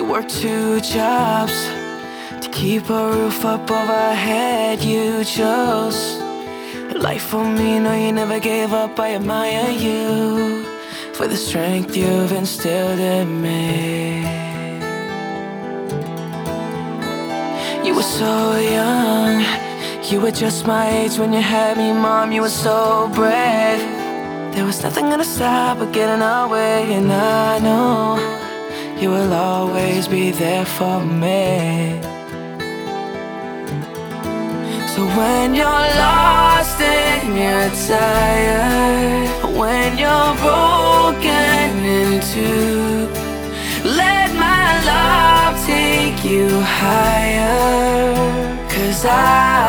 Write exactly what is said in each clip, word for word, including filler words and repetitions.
worked two jobs to keep a roof up over our head. You chose a life for me, no, you never gave up. I admire you for the strength you've instilled in me. You were so young, you were just my age when you had me, Mom. You were so brave. There was nothing gonna stop or get in our way, and I know you will always be there for me. So when you're lost and you're tired, when you're broken in two, let my love take you higher. 'Cause I,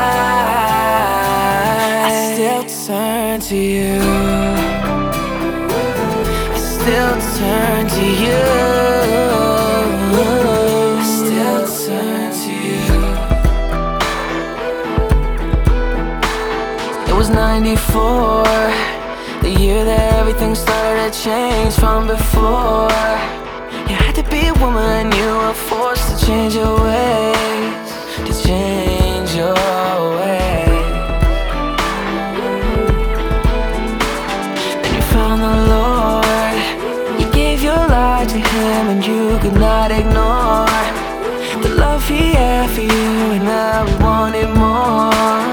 I still turn to you, I still turn to you, I still turn to you. It was ninety-four, the year that everything started to change from before. You had to be a woman, you were forced to change your ways, to change your ways. Then you found the Lord, you gave your life to Him, and you could not ignore the love He had for you, and now we wanted more.